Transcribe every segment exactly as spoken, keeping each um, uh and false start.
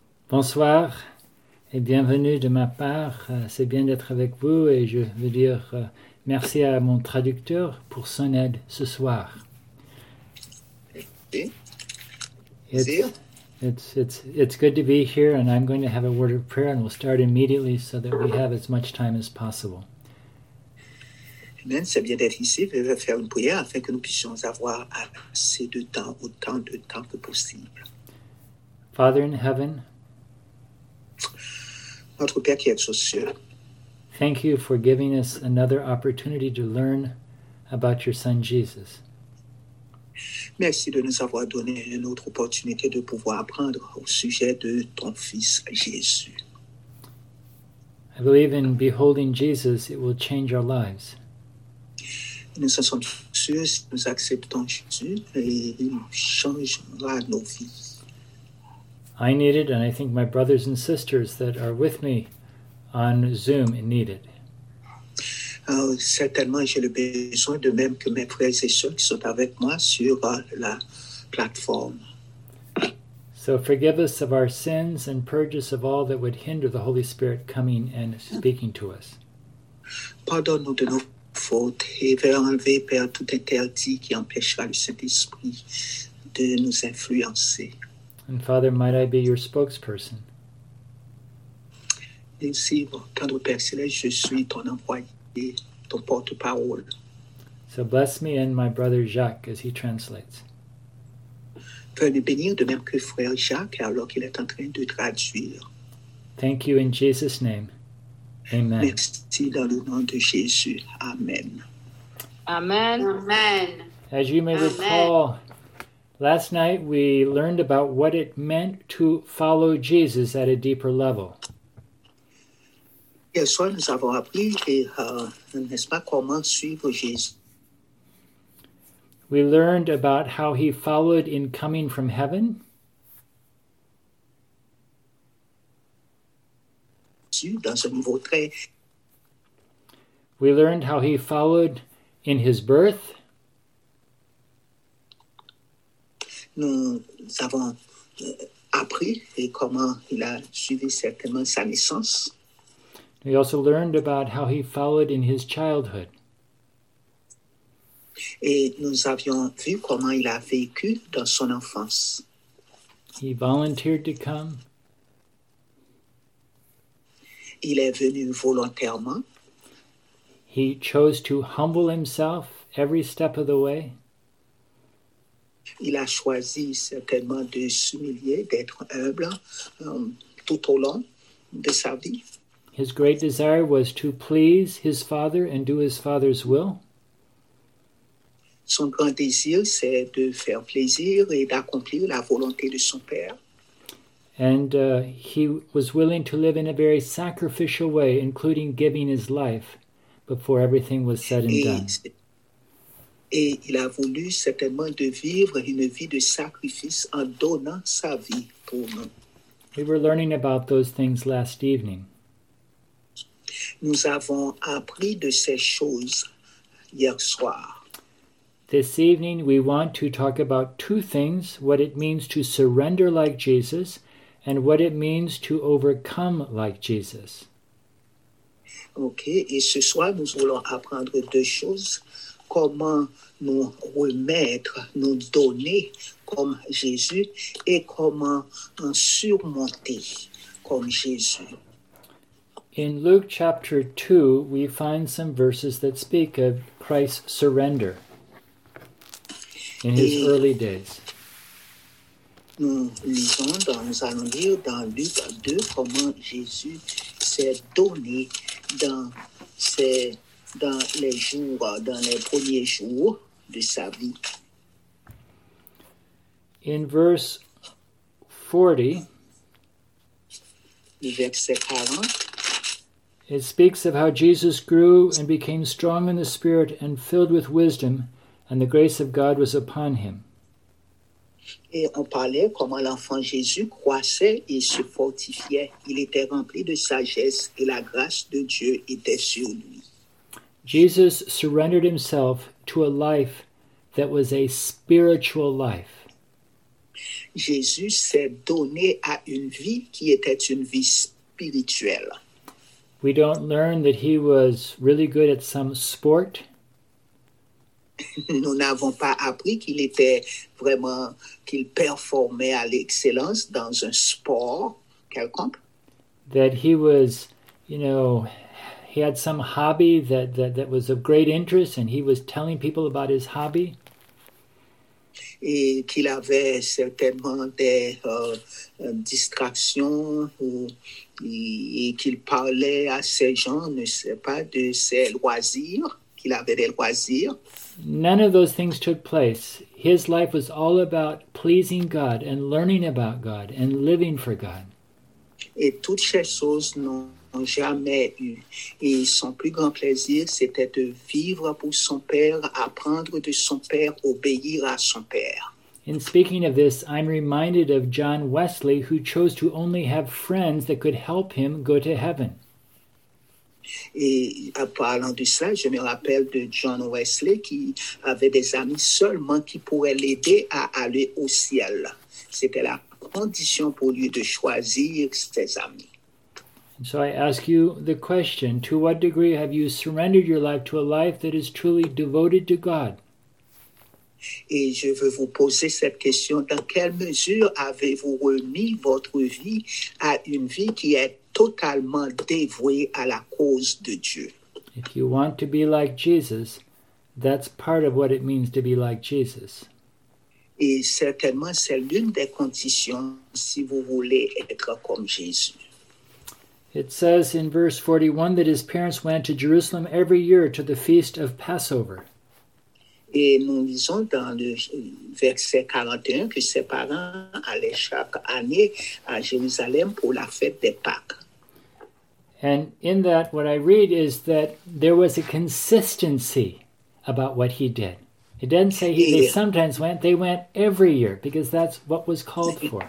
Bonsoir et bienvenue de ma part. Euh, C'est bien d'être avec vous et je veux dire euh, merci à mon traducteur pour son aide ce soir. Okay. It's, Zia? it's, it's, it's good to be here, and I'm going to have a word of prayer, and we'll start immediately so that we have as much time as possible. Amen. C'est bien d'être ici. Je vais faire une prière afin que nous puissions avoir assez de temps, autant de temps que possible. Father in heaven, Notre Père qui est aux cieux, thank you for giving us another opportunity to learn about your Son Jesus. merci de nous avoir donné une autre opportunité de pouvoir apprendre au sujet de ton Fils Jésus. I believe in beholding Jesus, it will change our lives. Nous en sommes sûrs, si nous acceptons Jésus, et il changera nos vies. I need it, and I think my brothers and sisters that are with me on Zoom need it. Alors, certainement, j'ai le besoin, de même que mes frères et sœurs qui sont avec moi sur la plateforme. So forgive us of our sins and purge us of all that would hinder the Holy Spirit coming and speaking to us. Pardonne-nous de nos fautes et fais enlever, Père, tout interdit qui empêchera le Saint-Esprit de nous influencer. And Father, might I be your spokesperson? Ainsi, mon tendre Père Céleste, je suis ton envoyé, ton porte-parole. So bless me and my brother Jacques as he translates. Fais-le bénir de même que frère Jacques alors qu'il est en train de traduire. Thank you in Jesus' name. Amen. Merci dans le nom de Jésus. Amen. Amen. Amen. As you may Amen. recall, last night we learned about what it meant to follow Jesus at a deeper level. Hier soir, nous avons appris, et, euh, n'est-ce pas, comment suivre Jésus. We learned about how he followed in coming from heaven. Dans un niveau très... We learned how he followed in his birth. Nous avons euh, appris et comment il a suivi certainement sa naissance. We also learned about how he followed in his childhood. Et nous avions vu comment il a vécu dans son enfance. He volunteered to come. Il est venu volontairement. He chose to humble himself every step of the way. Il a choisi certainement de s'humilier, d'être humble um, tout au long de sa vie. His great desire was to please his Father and do his Father's will. Son grand désir, c'est de faire plaisir et d'accomplir la volonté de son Père. And uh, he was willing to live in a very sacrificial way, including giving his life before everything was said and et, done. Et il a voulu certainement de vivre une vie de sacrifice en donnant sa vie pour nous. We were learning about those things last evening. Nous avons appris de ces choses hier soir. This evening we want to talk about two things, what it means to surrender like Jesus and what it means to overcome like Jesus. Ok, et ce soir nous voulons apprendre deux choses, comment nous remettre, nous donner comme Jésus et comment en surmonter comme Jésus. In Luke chapter two, we find some verses that speak of Christ's surrender in his Et early days. Nous lisons, dans, nous allons lire dans Luc deux comment Jésus s'est donné dans, ses, dans les jours, dans les premiers jours de sa vie. In verse forty, Le verset quarante, it speaks of how Jesus grew and became strong in the Spirit and filled with wisdom, and the grace of God was upon him. et on parlait comment l'enfant Jésus croissait et se fortifiait. Il était rempli de sagesse et la grâce de Dieu était sur lui. Jesus surrendered himself to a life that was a spiritual life. Jésus s'est donné à une vie qui était une vie spirituelle. We don't learn that he was really good at some sport. Nous n'avons pas appris qu'il était vraiment, qu'il performait à l'excellence dans un sport quelconque. That he was, you know, he had some hobby that, that, that was of great interest and he was telling people about his hobby. Et qu'il avait certainement des euh, distractions ou, et qu'il parlait à ces gens, ne sais pas, de ses loisirs, qu'il avait des loisirs. None of those things took place. His life was all about pleasing God and learning about God and living for God. Et toutes ces choses n'ont jamais eu. Et son plus grand plaisir, c'était de vivre pour son Père, apprendre de son Père, obéir à son Père. In speaking of this, I'm reminded of John Wesley, who chose to only have friends that could help him go to heaven. Et en parlant de cela, je me rappelle de John Wesley qui avait des amis seulement qui pourraient l'aider à aller au ciel. C'était la condition pour lui de choisir ses amis. And so I ask you the question, to what degree have you surrendered your life to a life that is truly devoted to God? Et je veux vous poser cette question, dans quelle mesure avez-vous remis votre vie à une vie qui est totalement dévouée à la cause de Dieu? If you want to be like Jesus, that's part of what it means to be like Jesus. Et certainement, c'est l'une des conditions si vous voulez être comme Jésus. It says in verse forty-one that his parents went to Jerusalem every year to the feast of Passover. Et nous lisons dans le verset quarante et un que ses parents allaient chaque année à Jérusalem pour la fête des Pâques. And in that, what I read is that there was a consistency about what he did. It doesn't say he, they sometimes went, they went every year because that's what was called for.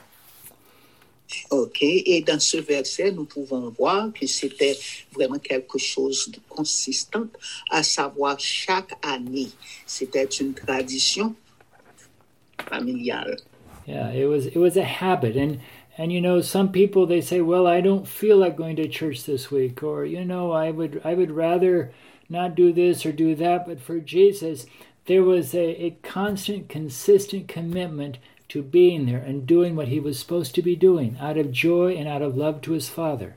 OK. Et dans ce verset, nous pouvons voir que c'était vraiment quelque chose de consistant, à savoir chaque année. C'était une tradition familiale. Yeah, it was it was a habit. And and you know, some people they say, well, I don't feel like going to church this week, or you know, I would I would rather not do this or do that. But for Jesus, there was a, a constant, consistent commitment to being there and doing what he was supposed to be doing out of joy and out of love to his Father.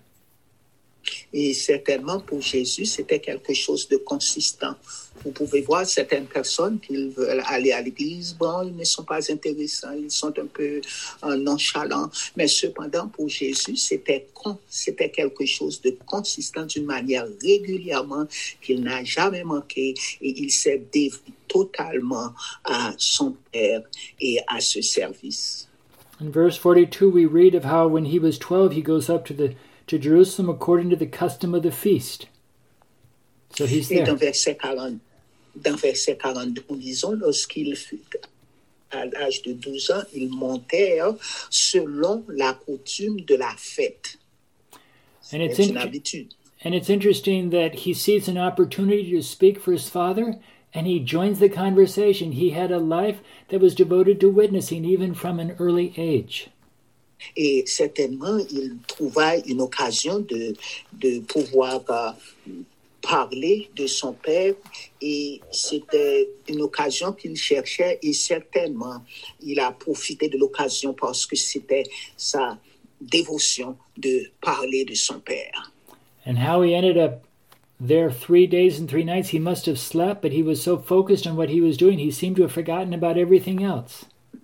Et certainement pour Jésus, c'était quelque chose de consistant. Vous pouvez voir certaines personnes qui veulent aller à l'église, bon, ils ne sont pas intéressants, ils sont un peu euh, nonchalants, mais cependant pour Jésus, c'était, con, c'était quelque chose de consistant d'une manière régulièrement qu'il n'a jamais manqué et il s'est dévoué totalement à son Père et à ce service. In verse forty-two, we read of how when he was twelve, he goes up to the to Jerusalem according to the custom of the feast. So he's there. Et dans verset quarante, dans verset quarante-deux, nous lisons, lorsqu'il fut à l'âge de douze ans, ils montèrent selon la coutume de la fête. And it's, C'est une in- habitude. and it's interesting that he sees an opportunity to speak for his Father, and he joins the conversation. He had a life that was devoted to witnessing even from an early age. Et certainement, il trouva une occasion de, de pouvoir euh, parler de son Père et c'était une occasion qu'il cherchait et certainement, il a profité de l'occasion parce que c'était sa dévotion de parler de son Père. And how he ended up there three days and three nights, he must have slept, but he was so focused on what he was doing, he seemed to have forgotten about everything else.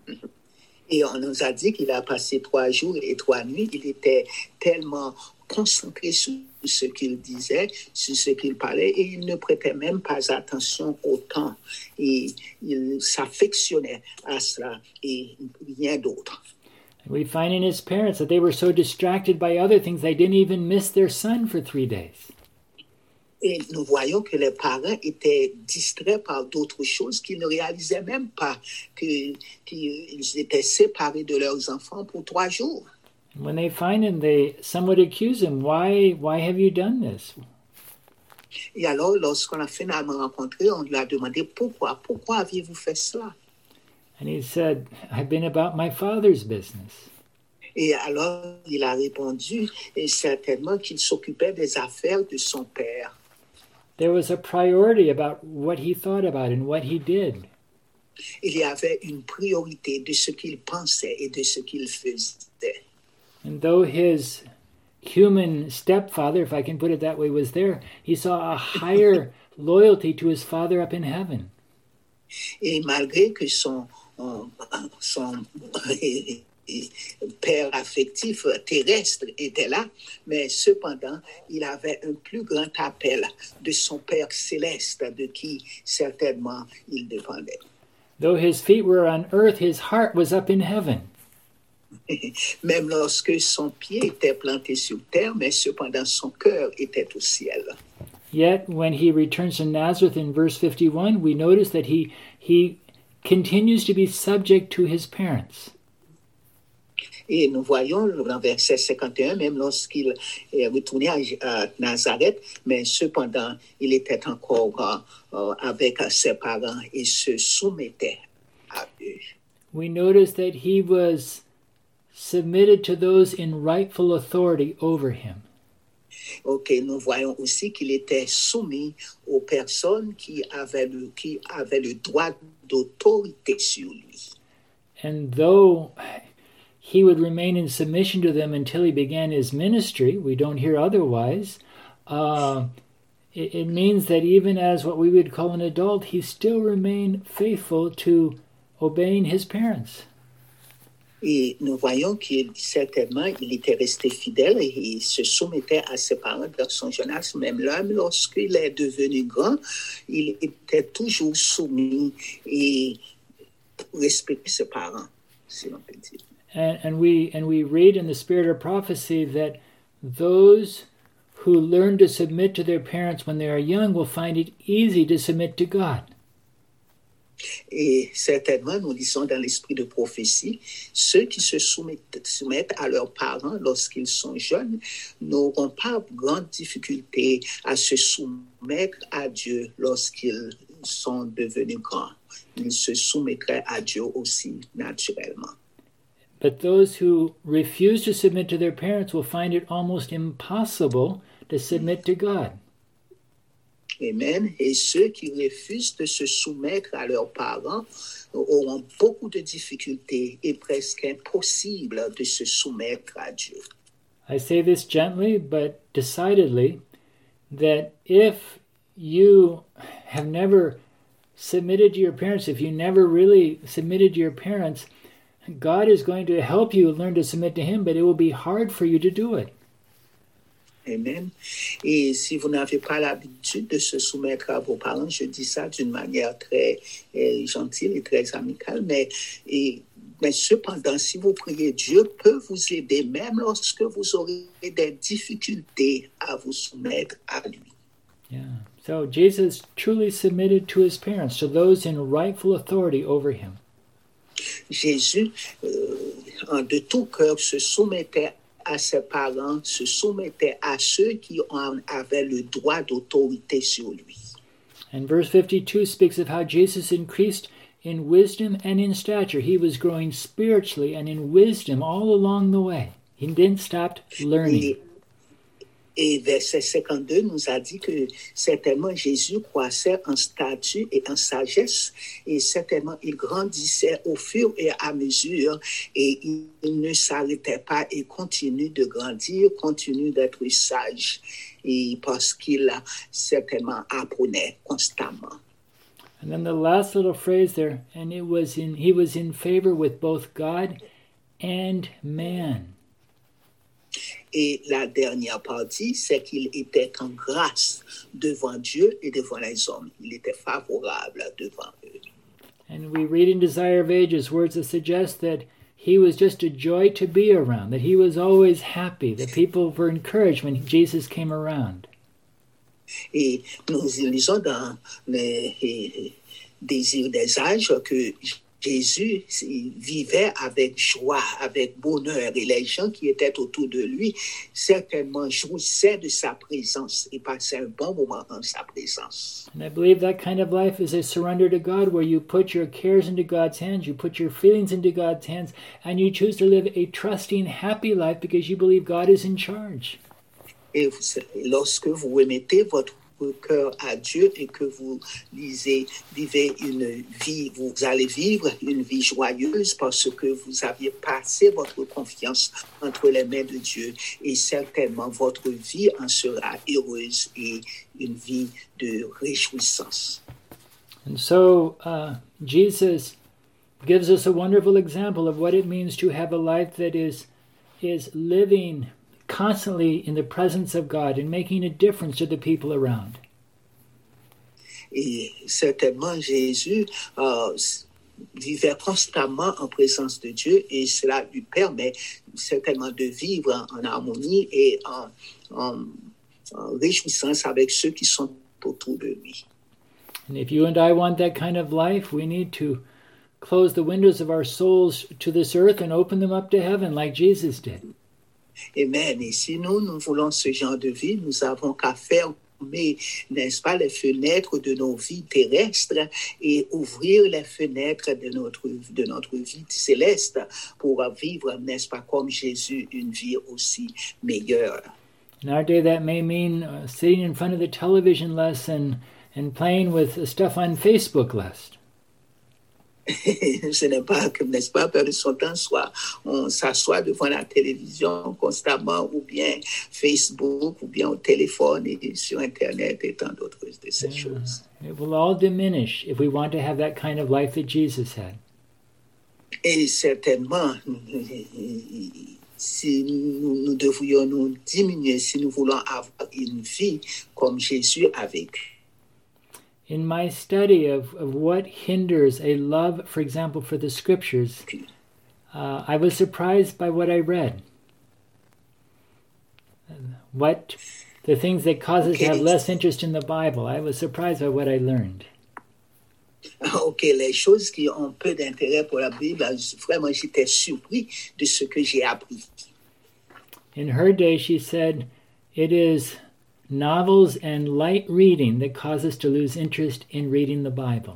Et on nous a dit qu'il a passé trois jours et trois nuits. Il était tellement concentré sur ce qu'il disait, sur ce qu'il parlait, et il ne prêtait même pas attention au temps. Et il s'affectionnait à cela et rien d'autre. We find in his parents that they were so distracted by other things, they didn't even miss their son for three days. Et nous voyons que les parents étaient distraits par d'autres choses qu'ils ne réalisaient même pas, que, qu'ils étaient séparés de leurs enfants pour trois jours. When they find him, they somewhat accuse him. Why, why have you done this? Et alors, lorsqu'on a finalement rencontré, on lui a demandé pourquoi, pourquoi aviez-vous fait cela? And he said, I've been about my Father's business. Et alors, il a répondu, et certainement qu'il s'occupait des affaires de son père. There was a priority about what he thought about and what he did. Il y avait une priorité de ce qu'il pensait et de ce qu'il faisait. And though his human stepfather, if I can put it that way, was there, he saw a higher loyalty to his Father up in heaven. Et malgré que son, son père affectif terrestre était là, mais cependant, il avait un plus grand appel de son Père céleste, de qui certainement il dépendait. Though his feet were on earth, his heart was up in heaven. Même lorsque son pied était planté sur terre, mais cependant son cœur était au ciel. Yet when he returns to Nazareth in verse fifty-one, we notice that he he continues to be subject to his parents. Et nous voyons dans verset cinquante et un, même lorsqu'il est retourné à Nazareth, mais cependant, il était encore euh, avec ses parents et se soumettait à eux. We notice that he was submitted to those in rightful authority over him. Ok, nous voyons aussi qu'il était soumis aux personnes qui avaient le, qui avaient le droit d'autorité sur lui. And though he would remain in submission to them until he began his ministry, we don't hear otherwise, uh, it, it means that even as what we would call an adult, he still remained faithful to obeying his parents. Et nous voyons qu'il certainement il était resté fidèle et il se soumettait à ses parents dans son jeune âge. Même là, lorsqu'il est devenu grand, il était toujours soumis et respectait ses parents, si l'on peut dire. And, and we and we read in the spirit of prophecy that those who learn to submit to their parents when they are young will find it easy to submit to God. Et certainement, nous lisons dans l'esprit de prophétie, ceux qui se soumettent, soumettent à leurs parents lorsqu'ils sont jeunes n'auront pas grande difficulté à se soumettre à Dieu lorsqu'ils sont devenus grands. Ils se soumettraient à Dieu aussi naturellement. But those who refuse to submit to their parents will find it almost impossible to submit to God. Amen. Et ceux qui refusent de se soumettre à leurs parents auront beaucoup de difficultés et presque impossible de se soumettre à Dieu. I say this gently but decidedly, that if you have never submitted to your parents, if you never really submitted to your parents, God is going to help you learn to submit to Him, but it will be hard for you to do it. Amen. Et si vous n'avez pas l'habitude de se soumettre à vos parents, je dis ça d'une manière très eh, gentille et très amicale, mais, et, mais cependant, si vous priez, Dieu peut vous aider, même lorsque vous aurez des difficultés à vous soumettre à lui. Yeah. So Jesus truly submitted to his parents, to those in rightful authority over him. Jésus, euh, de tout cœur, se soumettait à ses parents, se soumettait à ceux qui en avaient le droit d'autorité sur lui. And verse fifty-two speaks of how Jesus increased in wisdom and in stature. He was growing spiritually and in wisdom all along the way. He didn't stop learning. Et, et verset cinquante-deux nous a dit que certainement Jésus croissait en stature et en sagesse, et certainement il grandissait au fur et à mesure, et il ne s'arrêtait pas et continue de grandir, continue d'être sage, et parce qu'il a certainement apprenait constamment. And then the last little phrase there, and it was in he was in favor with both God and man. Et la dernière partie, c'est qu'il était en grâce devant Dieu et devant les hommes. Il était favorable devant eux. And we read in Desire of Ages words that suggest that he was just a joy to be around, that he was always happy, that people were encouraged when Jesus came around. Et nous lisons dans les Désirs des âges que Jésus vivait avec joie, avec bonheur, et les gens qui étaient autour de lui certainement jouissaient de sa présence et passaient un bon moment en sa présence. And I believe that kind of life is a surrender to God, where you put your cares into God's hands, you put your feelings into God's hands, and you choose to live a trusting, happy life because you believe God is in charge. Et vous, lorsque vous remettez votre cœur à Dieu et que vous lisez, vivez une vie, vous allez vivre une vie joyeuse parce que vous aviez passé votre confiance entre les mains de Dieu, et certainement votre vie en sera heureuse et une vie de réjouissance. And so uh, Jesus gives us a wonderful example of what it means to have a life that is is living constantly in the presence of God and making a difference to the people around. Et certainement, Jésus euh, vivait constamment en présence de Dieu, et cela lui permet certainement de vivre en, en harmonie et en, en, en réjouissance avec ceux qui sont autour de lui. And if you and I want that kind of life, we need to close the windows of our souls to this earth and open them up to heaven like Jesus did. Amen. Et si nous, nous voulons ce genre de vie, nous avons qu'à fermer, n'est-ce pas, les fenêtres de nos vies terrestres et ouvrir les fenêtres de notre, de notre vie céleste pour vivre, n'est-ce pas, comme Jésus, une vie aussi meilleure. In our day, that may mean uh, sitting in front of the television less and, and playing with stuff on Facebook less. Ce n'est pas que, n'est-ce pas, perdre son temps, soit on s'assoit devant la télévision constamment, ou bien Facebook, ou bien au téléphone et sur Internet et tant d'autres de ces Yeah. choses. It will all diminish if we want to have that kind of life that Jesus had. Et certainement, si nous, nous devrions nous diminuer, si nous voulons avoir une vie comme Jésus a vécu. In my study of, of what hinders a love, for example, for the scriptures, uh, I was surprised by what I read. What the things that cause us to have less interest in the Bible. I was surprised by what I learned. Ok, les choses qui ont peu d'intérêt pour la Bible, vraiment j'étais surpris de ce que j'ai appris. In her day, she said, it is novels and light reading that cause us to lose interest in reading the Bible.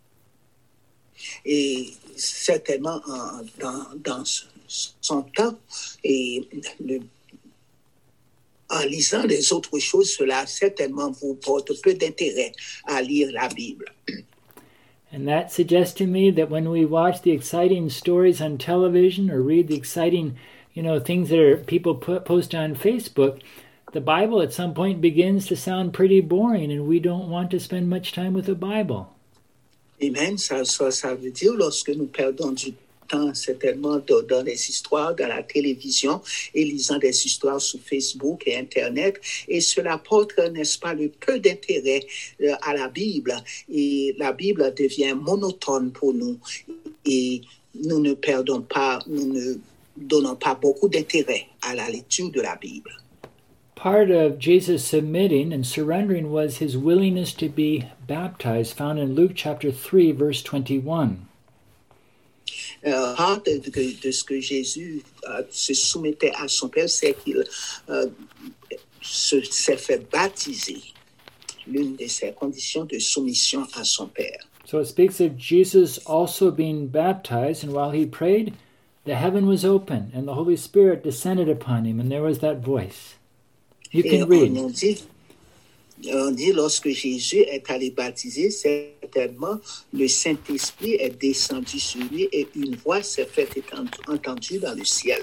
Et certainement, en, dans, dans son temps, et le, en lisant les autres choses, cela certainement vous porte peu d'intérêt à lire la Bible. And that suggests to me that when we watch the exciting stories on television or read the exciting, you know, things that are, people put, post on Facebook, the Bible at some point begins to sound pretty boring, and we don't want to spend much time with the Bible. Amen. Ça, ça, ça veut dire lorsque nous perdons du temps certainement dans, dans les histoires, dans la télévision, et lisant des histoires sur Facebook et Internet, et cela porte, n'est-ce pas, le peu d'intérêt euh, à la Bible, et la Bible devient monotone pour nous, et nous ne perdons pas, nous ne donnons pas beaucoup d'intérêt à la lecture de la Bible. Part of Jesus submitting and surrendering was his willingness to be baptized, found in Luke chapter three, verse twenty-one. Euh, part de, de, de ce que Jésus euh, se soumettait à son Père, c'est qu'il euh, se, s'est fait baptiser, l'une de ses conditions de soumission à son Père. So it speaks of Jesus also being baptized, and while he prayed, the heaven was open, and the Holy Spirit descended upon him, and there was that voice. You Et can read. on dit, on dit lorsque Jésus est allé baptiser, certainement le Saint-Esprit est descendu sur lui et une voix s'est faite entendue dans le ciel.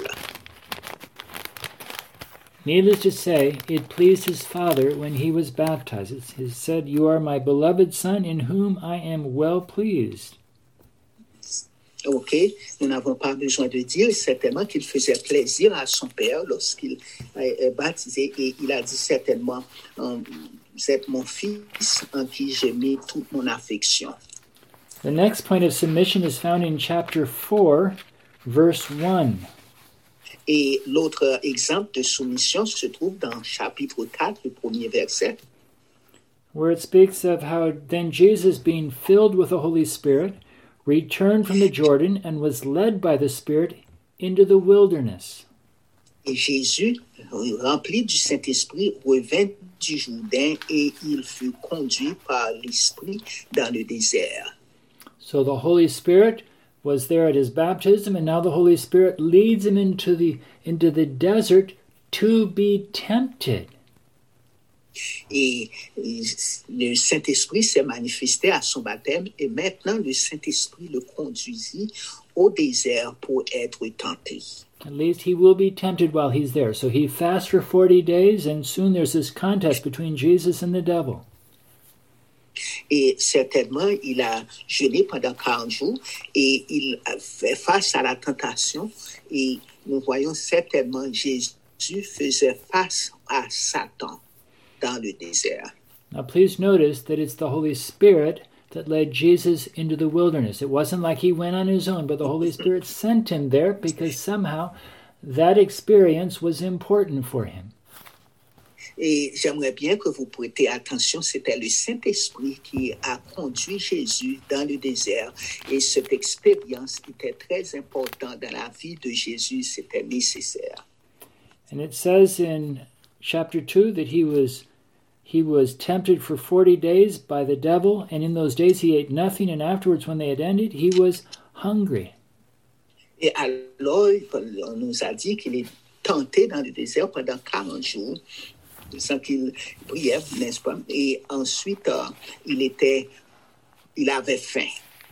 Needless to say, it pleased his Father when he was baptized. He said, "You are my beloved Son, in whom I am well pleased." Ok, nous n'avons pas besoin de dire certainement qu'il faisait plaisir à son Père lorsqu'il est baptisé, et il a dit certainement, vous êtes mon fils en qui j'ai mis toute mon affection. The next point of submission is found in chapter four, verse one. Et l'autre exemple de soumission se trouve dans chapitre quatre, le premier verset, where it speaks of how then Jesus, being filled with the Holy Spirit, returned from the Jordan and was led by the Spirit into the wilderness. Et Jésus, rempli du Saint-Esprit, revint du Jourdain et il fut conduit par l'Esprit dans le désert. So the Holy Spirit was there at his baptism, and now the Holy Spirit leads him into the into the desert to be tempted. Et le Saint-Esprit s'est manifesté à son baptême et maintenant le Saint-Esprit le conduisit au désert pour être tenté. At least he will be tempted while he's there. So he fasts for forty days, and soon there's this contest between Jesus and the devil. Et certainement, il a jeûné pendant quarante jours et il fait face à la tentation. Et nous voyons certainement Jésus faisait face à Satan dans le désert. Now please notice that it's the Holy Spirit that led Jesus into the wilderness. It wasn't like he went on his own, but the Holy Spirit sent him there because somehow that experience was important for him. Et j'aimerais bien que vous prêtez attention, c'était le Saint-Esprit qui a conduit Jésus dans le désert. Et cette expérience était très importante dans la vie de Jésus, c'était nécessaire. And it says in chapter two that he was He was tempted for forty days by the devil, and in those days he ate nothing, and afterwards when they had ended, he was hungry. Et alors, on nous a dit qu'il est tenté dans le désert pendant quarante jours, sans qu'il priait, n'est-ce pas? Et ensuite, uh, il était, il avait faim.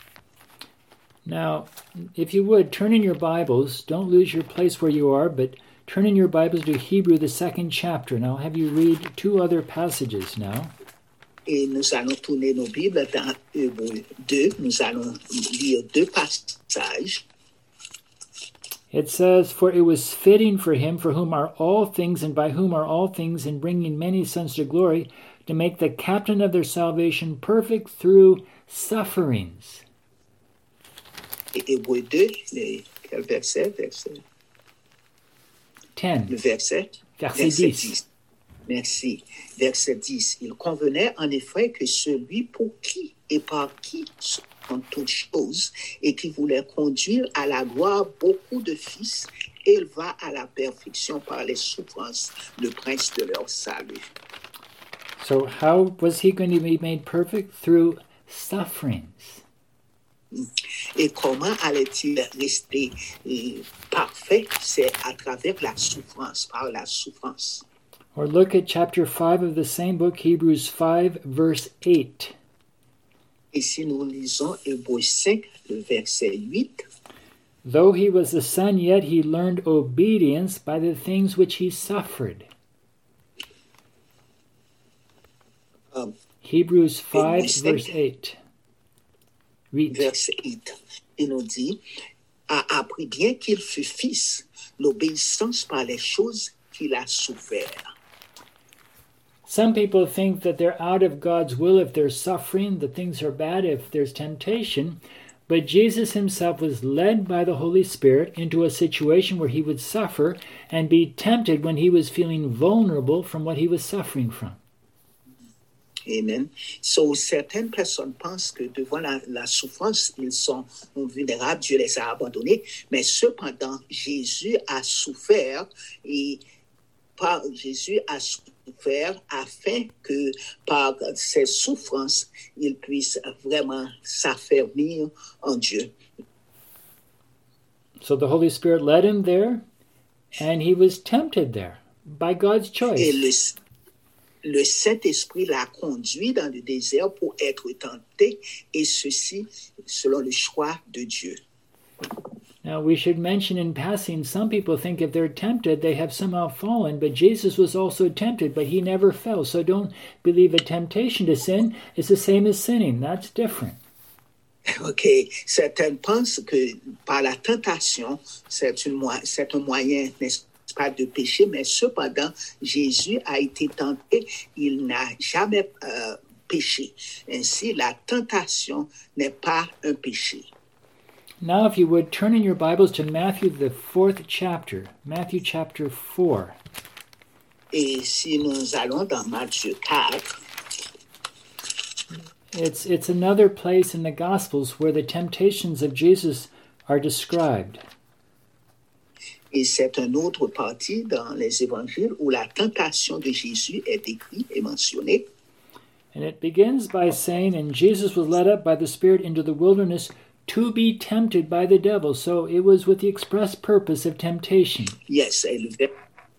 Now, if you would, turn in your Bibles. Don't lose your place where you are, but turn in your Bibles to Hebrew, the second chapter, and I'll have you read two other passages now. Et nous allons tourner nos Bibles dans Hébreux deux. Nous allons lire deux passages. It says, "For it was fitting for him, for whom are all things, and by whom are all things, in bringing many sons to glory, to make the captain of their salvation perfect through sufferings." Et Hébreux deux, les, quel verset? Verset ten. Le verset, Verset verset dix. dix. Merci. Verset dix. Il convenait en effet que celui pour qui et par qui sont toutes choses et qui voulait conduire à la gloire beaucoup de fils, éleva à la perfection par les souffrances le prince de leur salut. So how was he going to be made perfect? Through sufferings. Et comment allait-il rester euh, parfait? C'est à travers la souffrance, par la souffrance. Or look at chapter five of the same book, Hebrews five, verse eight. Et si nous lisons Hébreux cinq, le verset huit, Though he was the Son, yet he learned obedience by the things which he suffered. um, Hebrews five, Hébreux verse cinq. eight. Read. verset huit, il nous dit, a appris bien qu'il fut fils, l'obéissance par les choses qu'il a souffert. Some people think that they're out of God's will if there's suffering, that things are bad if there's temptation. But Jesus himself was led by the Holy Spirit into a situation where he would suffer and be tempted when he was feeling vulnerable from what he was suffering from. Amen. So, certaines personnes pensent que devant la, la souffrance, ils sont vulnérables, Dieu les a abandonnés. Mais cependant, Jésus a souffert et par Jésus a souffert afin que par ses souffrances, il puisse vraiment s'affermir en Dieu. So the Holy Spirit led him there, and he was tempted there by God's Et choice. le, le Saint-Esprit l'a conduit dans le désert pour être tenté, et ceci selon le choix de Dieu. Now, we should mention in passing, some people think if they're tempted, they have somehow fallen, but Jesus was also tempted, but he never fell. So don't believe a temptation to sin is the same as sinning. That's different. OK. Certains pensent que par la tentation, c'est, une, c'est un moyen, n'est-ce pas, de pécher, mais cependant, Jésus a été tenté, il n'a jamais euh, péché. Ainsi, la tentation n'est pas un péché. Now, if you would, turn in your Bibles to Matthew, the fourth chapter. Matthew chapter four. Et si nous allons dans Matthieu quatre, It's, it's another place in the Gospels where the temptations of Jesus are described. Et c'est une autre partie dans les évangiles où la tentation de Jésus est décrite et mentionnée. And it begins by saying, and Jesus was led up by the Spirit into the wilderness to be tempted by the devil. So it was with the express purpose of temptation. Yes, et le ver-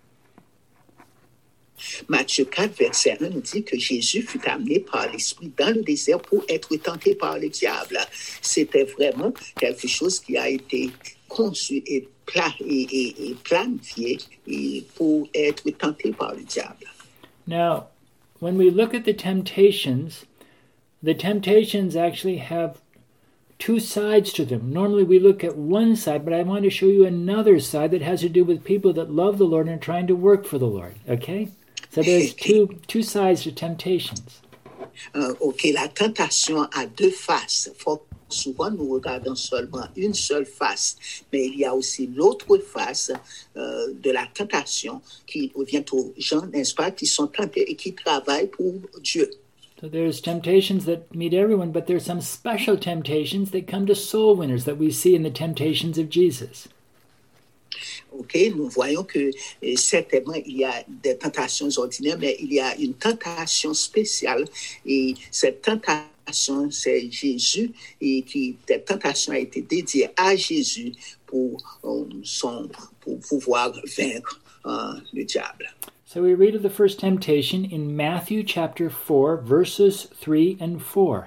Matthieu quatre, verset un, nous dit que Jésus fut amené par l'Esprit dans le désert pour être tenté par le diable. C'était vraiment quelque chose qui a été conçu et, pla- et, et, et planifié et pour être tenté par le diable. Now, when we look at the temptations, the temptations actually have two sides to them. Normally we look at one side, but I want to show you another side that has to do with people that love the Lord and are trying to work for the Lord. Okay? So there's two two sides to temptations. Uh, ok, la tentation a deux faces. Fort souvent, nous regardons seulement une seule face, mais il y a aussi l'autre face euh, de la tentation qui revient aux gens, n'est-ce pas, qui sont tentés et qui travaillent pour Dieu. So there's temptations that meet everyone, but there's some special temptations that come to soul winners that we see in the temptations of Jesus. Ok, nous voyons que eh, certainement il y a des tentations ordinaires, mais il y a une tentation spéciale et cette tentation, c'est Jésus et qui cette tentation a été dédiée à Jésus pour um, son pour pouvoir vaincre uh, le diable. So we read of the first temptation in Matthew chapter four, verses three and four.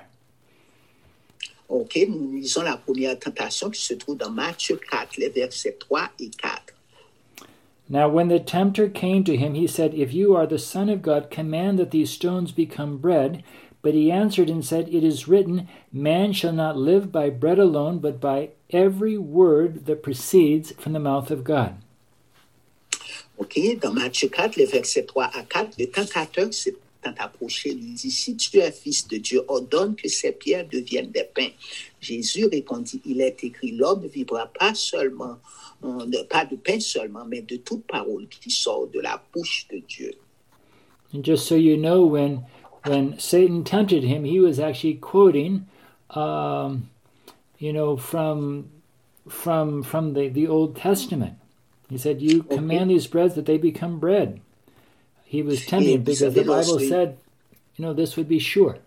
Ok, nous lisons la première tentation qui se trouve dans Matthieu quatre, les versets trois et quatre. Now when the tempter came to him, he said, If you are the Son of God, command that these stones become bread. But he answered and said, It is written, Man shall not live by bread alone, but by every word that proceeds from the mouth of God. Ok, dans Matthieu quatre, les versets trois à quatre, le tentateur s'est approché et lui dit, si tu es fils de Dieu, ordonne que ces pierres deviennent des pains. Jésus répondit, il est écrit, l'homme ne vivra pas seulement, euh, pas de pain seulement, mais de toute parole qui sort de la bouche de Dieu. And just so you know, when when Satan tempted him, he was actually quoting, um, you know, from from from the, the Old Testament. He said, you okay. command these breads that they become bread. He was tempting because the Bible said, you know, this would be sure.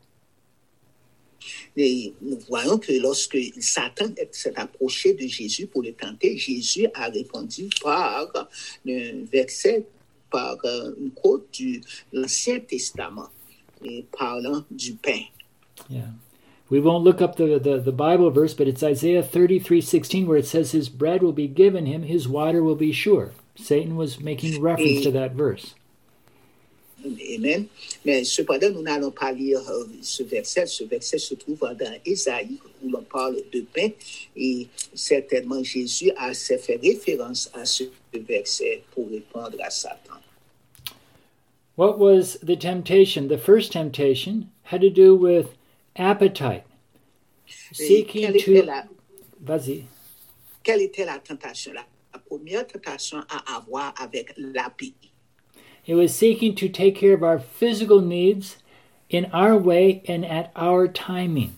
Et nous voyons que lorsque Satan s'est approché de Jésus pour le tenter, Jésus a répondu par un verset, par une quote de l'Ancien Testament, et parlant du pain. Yeah. We won't look up the, the, the Bible verse, but it's Isaiah thirty-three sixteen where it says his bread will be given him, his water will be sure. Satan was making reference et, to that verse. Amen. Mais cependant, nous n'allons pas lire euh, ce verset. Ce verset se trouve dans Ésaïe où l'on parle de pain et certainement Jésus a fait référence à ce verset pour répondre à Satan. What was the temptation? The first temptation had to do with appetite. Seeking to... La... Vas-y. Quelle était la tentation? La, la première tentation à avoir avec l'appétit. It was seeking to take care of our physical needs in our way and at our timing.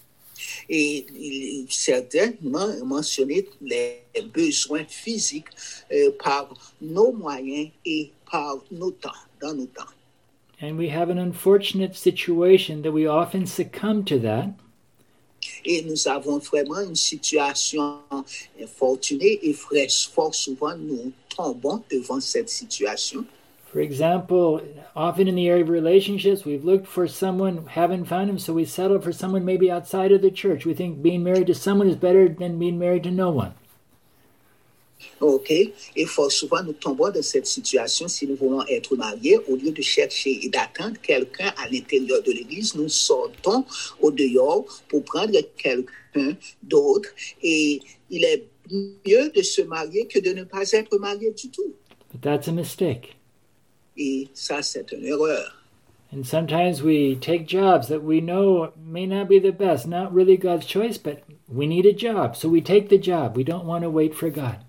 Et il certainement mentionné les besoins physiques euh, par nos moyens et par nos temps, dans nos temps. And we have an unfortunate situation that we often succumb to that. Et nous avons vraiment une situation infortunée et fort souvent nous tombons devant cette situation. For example, often in the area of relationships, we've looked for someone, haven't found him, so we settle for someone maybe outside of the church. We think being married to someone is better than being married to no one. OK. Et fort souvent, nous tombons dans cette situation. Si nous voulons être mariés, au lieu de chercher et d'attendre quelqu'un à l'intérieur de l'Église, nous sortons au dehors pour prendre quelqu'un d'autre. Et il est mieux de se marier que de ne pas être marié du tout. But that's a mistake. Et ça, c'est une erreur. And sometimes we take jobs that we know may not be the best, not really God's choice, but we need a job. So we take the job. We don't want to wait for God.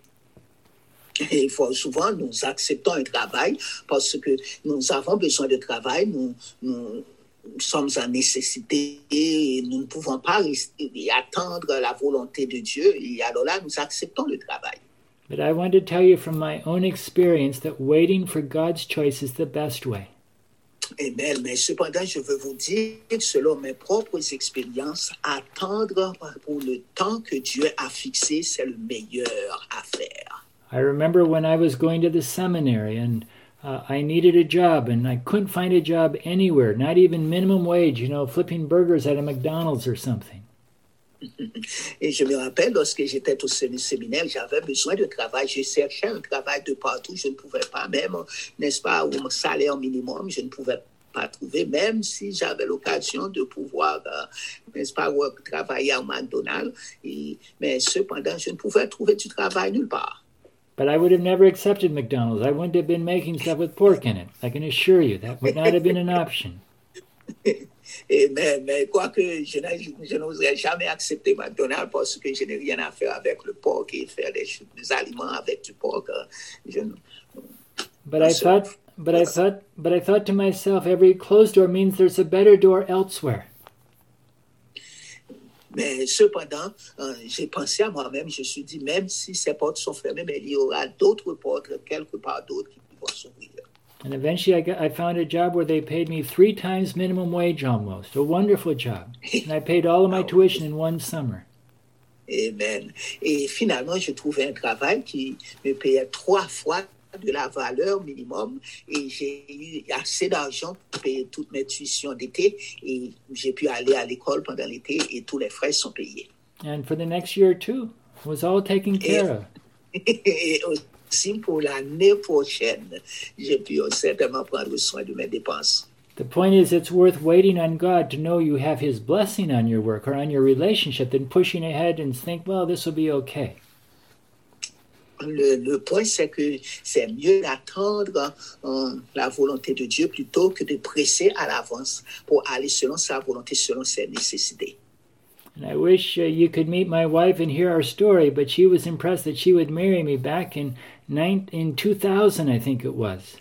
Et fort souvent, nous acceptons un travail parce que nous avons besoin de travail. Nous, nous nous sommes en nécessité et nous ne pouvons pas rester et attendre la volonté de Dieu. Et alors là, nous acceptons le travail. But I want to tell you from my own experience that waiting for God's choice is the best way. Amen. Mais cependant, je veux vous dire, selon mes propres expériences, attendre pour le temps que Dieu a fixé, c'est le meilleur à faire. I remember when I was going to the seminary and uh, I needed a job and I couldn't find a job anywhere, not even minimum wage, you know, flipping burgers at a McDonald's or something. Et je me rappelle, lorsque j'étais au séminaire, j'avais besoin de travail. Je cherchais un travail de partout. Je ne pouvais pas, même, n'est-ce pas, au salaire minimum, je ne pouvais pas trouver, même si j'avais l'occasion de pouvoir, euh, n'est-ce pas, travailler à McDonald's. Et, mais cependant, je ne pouvais trouver du travail nulle part. But I would have never accepted McDonald's. I wouldn't have been making stuff with pork in it. I can assure you that would not have been an option. Et mais, mais quoique je, je n'oserais jamais accepter McDonald's parce que je n'ai rien à faire avec le porc et faire des, des aliments avec du porc. Je, but I thought, but I thought, but I thought to myself, every closed door means there's a better door elsewhere. Mais cependant, euh, j'ai pensé à moi-même, je me suis dit, même si ces portes sont fermées, mais il y aura d'autres portes, quelque part d'autres qui vont s'ouvrir. And eventually I, got, I found a job where they paid me three times minimum wage almost, a wonderful job. And I paid all of my tuition in one summer. Amen. Et finalement, je trouvais un travail qui me payait trois fois de la valeur minimum et j'ai eu assez d'argent pour payer toutes mes tuitions d'été et j'ai pu aller à l'école pendant l'été et tous les frais sont payés. And for the next year too, it was all taken care of. Et aussi pour l'année prochaine, j'ai pu certainement prendre soin de mes dépenses. The point is, it's worth waiting on God to know you have His blessing on your work or on your relationship than pushing ahead and think, well, this will be okay. Le, le point, c'est que c'est mieux d'attendre euh, la volonté de Dieu plutôt que de presser à l'avance pour aller selon sa volonté, selon ses nécessités. And I wish uh, you could meet my wife and hear our story, but she was impressed that she would marry me back in, nine, in two thousand, I think it was.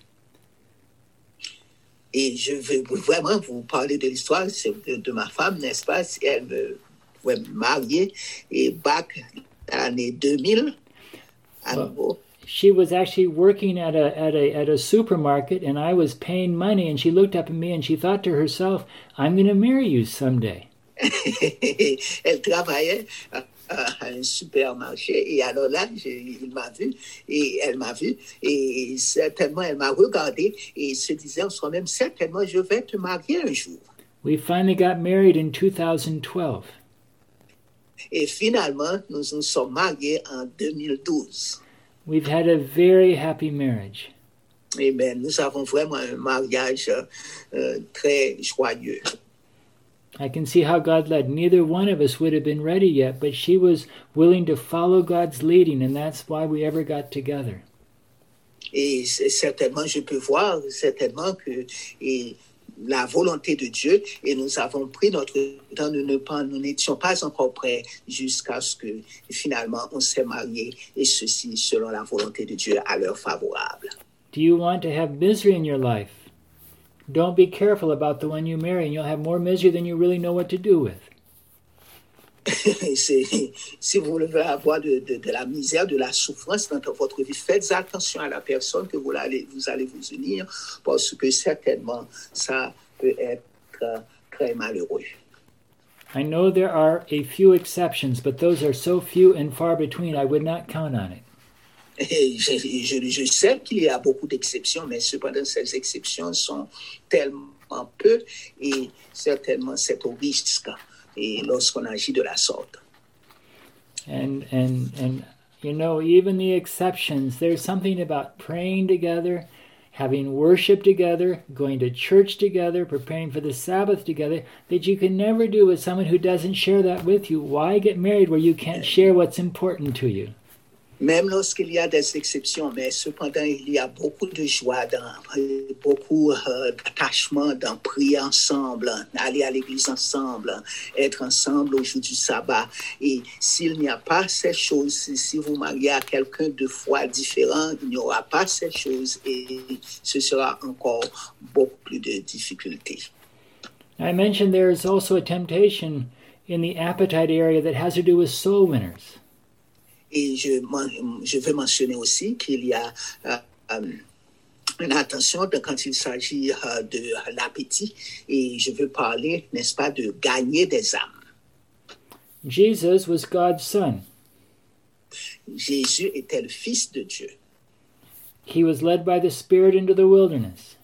Et je veux vraiment vous parler de l'histoire de, de ma femme, n'est-ce pas? Elle me pouvait me marier et back à l'année deux mille. Well, she was actually working at a at a at a supermarket, and I was paying money. And she looked up at me, and she thought to herself, "I'm going to marry you someday." Elle travaillait à, à un supermarché et alors là, je, il m'a vu et elle m'a vu et certainement elle m'a regardé et se disait en soi-même certainement je vais te marier un jour. We finally got married in two thousand twelve. Et finalement, nous nous sommes mariés en deux mille douze. We've had a very happy marriage. Amen. Nous avons vraiment un mariage euh, très joyeux. I can see how God led. Neither one of us would have been ready yet, but she was willing to follow God's leading, and that's why we ever got together. Et certainement, je peux voir certainement que et, la volonté de Dieu et nous avons pris notre temps, nous ne pas, nous n'étions pas encore prêts jusqu'à ce que finalement on s'est mariés et ceci selon la volonté de Dieu à l'heure favorable. Do you want to have misery in your life? Don't be careful about the one you marry and you'll have more misery than you really know what to do with. Si vous voulez avoir de, de, de la misère, de la souffrance dans votre vie, faites attention à la personne que vous allez vous, allez vous unir parce que certainement ça peut être très malheureux. I know there are a few exceptions, but those are so few and far between, I would not count on it. Et je, je, je sais qu'il y a beaucoup d'exceptions, mais cependant ces exceptions sont tellement peu et certainement c'est au risque. Et lorsqu'on agit de la sorte. And, and, and, you know, even the exceptions, there's something about praying together, having worship together, going to church together, preparing for the Sabbath together, that you can never do with someone who doesn't share that with you. Why get married where you can't share what's important to you? Même lorsqu'il y a des exceptions, mais cependant, il y a beaucoup de joie, dans, beaucoup euh, d'attachement dans prier ensemble, aller à l'église ensemble, être ensemble au jour du sabbat. Et s'il n'y a pas ces choses, si vous mariez à quelqu'un de foi différent, il n'y aura pas ces choses et ce sera encore beaucoup plus de difficultés. I mentioned there is also a temptation in the appetite area that has to do with soul winners. Et je, je veux mentionner aussi qu'il y a euh, euh, une attention de, quand il s'agit euh, de l'appétit, et je veux parler, n'est-ce pas, de gagner des âmes. Jesus was God's son. Jésus était le Fils de Dieu. He was led by the Spirit into the wilderness.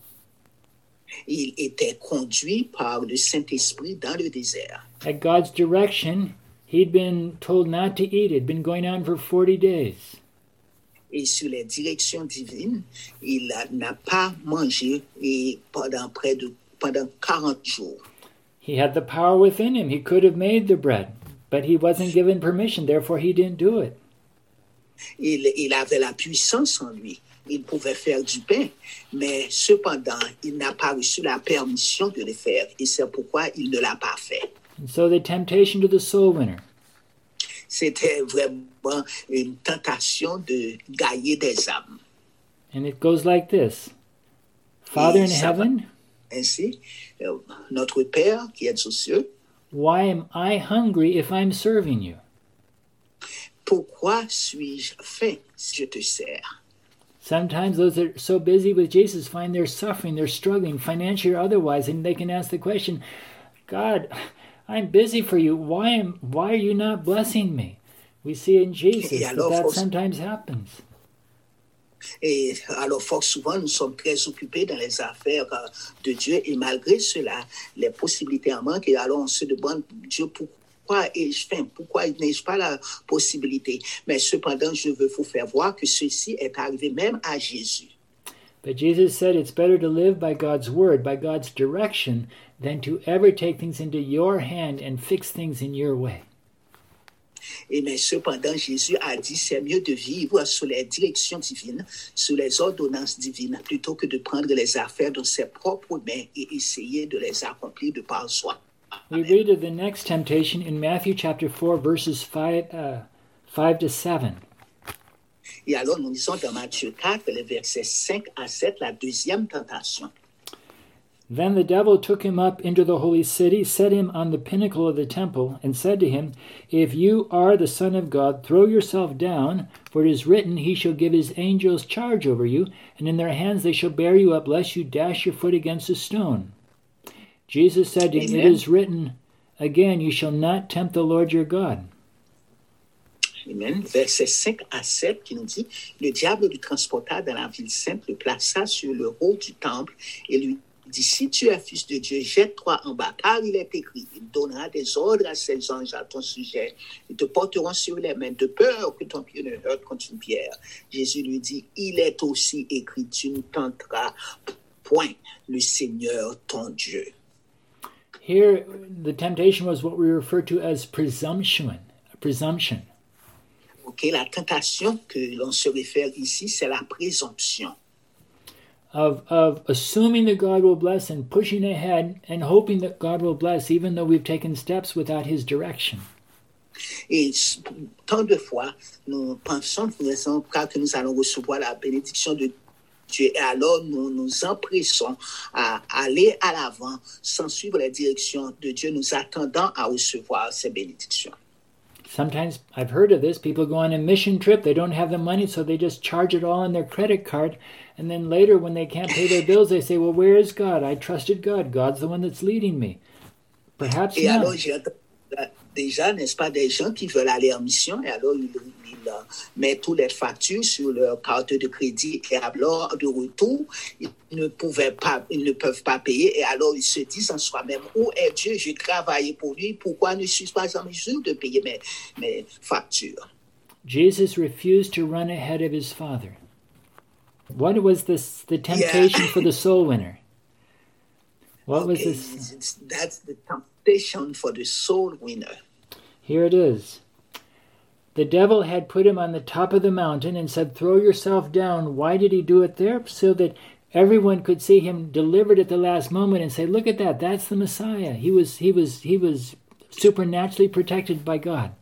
Il était conduit par le Saint-Esprit dans le désert. At God's direction, he'd been told not to eat. It had been going on for forty days. Et sur les directions divines, il n'a pas mangé et pendant près de pendant quarante jours. He had the power within him. He could have made the bread, but he wasn't given permission. Therefore, he didn't do it. Il, il avait la puissance en lui. Il pouvait faire du pain, mais cependant, il n'a pas reçu la permission de le faire, et c'est pourquoi il ne l'a pas fait. And so the temptation to the soul winner. C'était vraiment une tentation de gagner des âmes. And it goes like this. Father in heaven, ainsi, notre Père qui est aux cieux, why am I hungry if I'm serving you? Pourquoi suis-je faim si je te sers? Sometimes those that are so busy with Jesus find they're suffering, they're struggling, financially or otherwise, and they can ask the question, God, I'm busy for you. Why am why are you not blessing me? We see in Jesus that that sometimes happens. Et alors, fort souvent, nous sommes très occupés dans les affaires de Dieu, et malgré cela, les possibilités en manquent, et alors on se demande, Dieu, pourquoi ai-je faim? Pourquoi n'ai-je pas la possibilité? Mais cependant, je veux vous faire voir que ceci est arrivé même à Jésus. But Jesus said it's better to live by God's word, by God's direction, than to ever take things into your hand and fix things in your way. Et mais cependant, Jésus a dit c'est mieux de vivre sous les directions divines, sous les ordonnances divines, plutôt que de prendre les affaires dans ses propres mains et essayer de les accomplir de par soi. We read of the next temptation in Matthew chapter four, verses five, uh, five to seven. Et alors, nous lisons dans Matthieu quatre, les versets cinq à sept, la deuxième tentation. Then the devil took him up into the holy city, set him on the pinnacle of the temple, and said to him, If you are the Son of God, throw yourself down, for it is written, He shall give His angels charge over you, and in their hands they shall bear you up, lest you dash your foot against a stone. Jesus said to him, It is written, Again, you shall not tempt the Lord your God. Amen. Verset cinq à sept qui nous dit, le diable le transporta dans la ville sainte, le plaça sur le haut du temple et lui dit, si tu es fils de Dieu, jette-toi en bas, car il est écrit, il donnera des ordres à ses anges à ton sujet, ils te porteront sur les mains, de peur que ton pied ne heurte contre une pierre. Jésus lui dit, il est aussi écrit, tu ne tenteras point le Seigneur ton Dieu. Here, the temptation was what we refer to as presumption. Presumption. Ok, la tentation que l'on se réfère ici, c'est la présomption. Of, of assuming that God will bless and pushing ahead and hoping that God will bless even though we've taken steps without His direction. Et tant de fois, nous pensons que nous allons recevoir la bénédiction de Dieu et alors nous nous empressons à aller à l'avant sans suivre les directions de Dieu, nous attendons à recevoir ces bénédictions. Sometimes I've heard of this. People go on a mission trip. They don't have the money, so they just charge it all on their credit card. And then later, when they can't pay their bills, they say, well, where is God? I trusted God. God's the one that's leading me. Perhaps et not. Alors, j'ai déjà, n'est-ce pas, des gens qui veulent aller en mission, et alors ils, ils uh, mettent toutes les factures sur leur carte de crédit, et alors, de retour, ils ne, pouvaient pas, ils ne peuvent pas payer, et alors ils se disent en soi-même, où est Dieu? J'ai travaillé pour lui, pourquoi ne suis-je pas en mesure de payer mes, mes factures? Jesus refused to run ahead of his Father. What was this, the temptation yeah. for the soul winner? What okay. was this? It's, that's the temptation for the soul winner. Here it is. The devil had put him on the top of the mountain and said, throw yourself down. Why did he do it there? So that everyone could see him delivered at the last moment and say, look at that, that's the Messiah. He was, he was, he was supernaturally protected by God.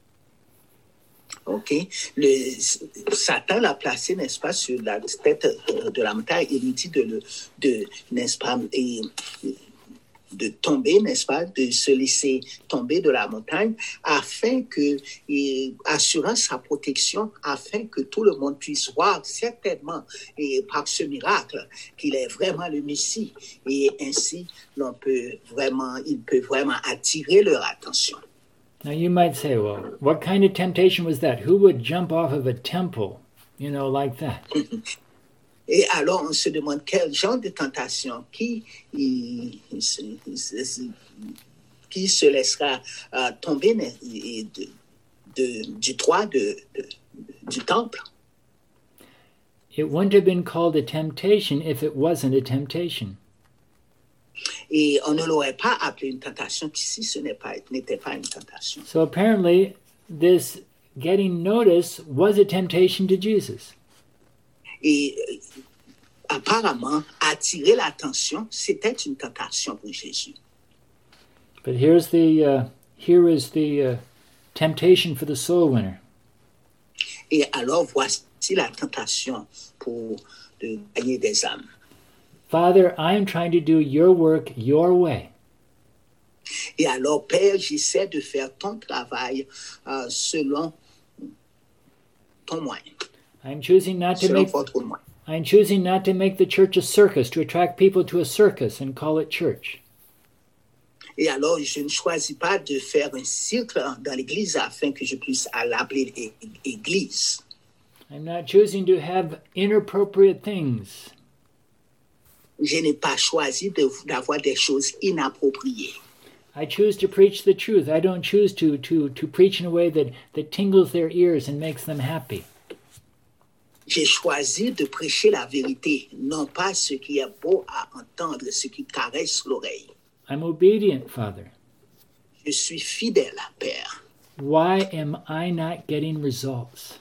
Ok, le, Satan l'a placé, n'est-ce pas, sur la tête de la montagne et lui dit de, de n'est-ce pas, et, de tomber, n'est-ce pas, de se laisser tomber de la montagne, afin que, et, assurant sa protection, afin que tout le monde puisse voir certainement, et par ce miracle, qu'il est vraiment le Messie, et ainsi, l'on peut vraiment, il peut vraiment attirer leur attention. Now you might say, well, what kind of temptation was that? Who would jump off of a temple, you know, like that? Et alors, on se demande quel genre de tentation qui, qui se laissera uh, tomber de, de, du toit de, de, du temple. It wouldn't have been called a temptation if it wasn't a temptation. Et on ne l'aurait pas appelé une tentation si ce n'est pas, n'était pas une tentation. So apparently, this getting notice was a temptation to Jesus. Et apparemment, attirer l'attention, c'était une tentation pour Jésus. But here's the uh, here is the uh, temptation for the soul winner. Et alors voici la tentation pour de gagner des âmes. Father, I am trying to do your work your way. Et alors, Père, j'essaie de faire ton travail uh, selon ton moyen. I'm choosing not to selon make votre moyen. I'm choosing not to make the church a circus, to attract people to a circus and call it church. Et alors, je ne choisis pas de faire un cycle dans l'église afin que je puisse l'appeler église. I'm not choosing to have inappropriate things. Je n'ai pas choisi de, d'avoir des choses inappropriées. I choose to preach the truth. I don't choose to, to, to preach in a way that, that tingles their ears and makes them happy. J'ai choisi de prêcher la vérité, non pas ce qui est beau à entendre, ce qui caresse l'oreille. I'm obedient, Father. Je suis fidèle, Père. Why am I not getting results?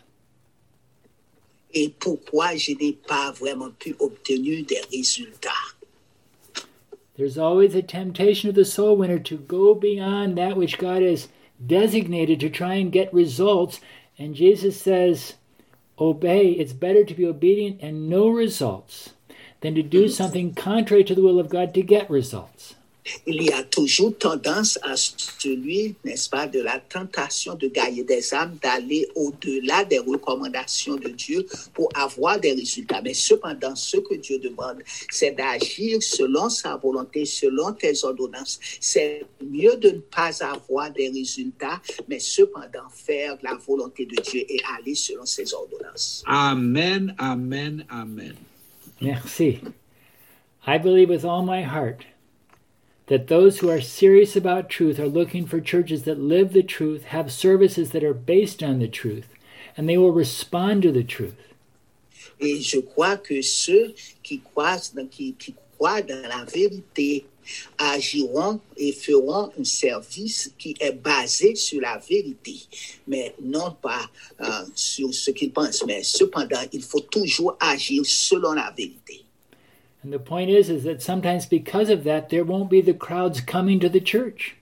Et pourquoi je n'ai pas vraiment pu obtenir des résultats? There's always a temptation of the soul winner to go beyond that which God has designated to try and get results. And Jesus says, obey. It's better to be obedient and no results than to do something contrary to the will of God to get results. Il y a toujours tendance à celui, n'est-ce pas, de la tentation de gagner des âmes, d'aller au-delà des recommandations de Dieu pour avoir des résultats. Mais cependant, ce que Dieu demande, c'est d'agir selon sa volonté, selon tes ordonnances. C'est mieux de ne pas avoir des résultats, mais cependant faire la volonté de Dieu et aller selon ses ordonnances. Amen, amen, amen. Merci. I believe with all my heart that those who are serious about truth are looking for churches that live the truth, have services that are based on the truth, and they will respond to the truth. Et je crois que ceux qui croient, qui, qui croient dans la vérité agiront et feront un service qui est basé sur la vérité, mais non pas uh, sur ce qu'ils pensent. Mais cependant, il faut toujours agir selon la vérité. And the point is, is that sometimes because of that, there won't be the crowds coming to the church.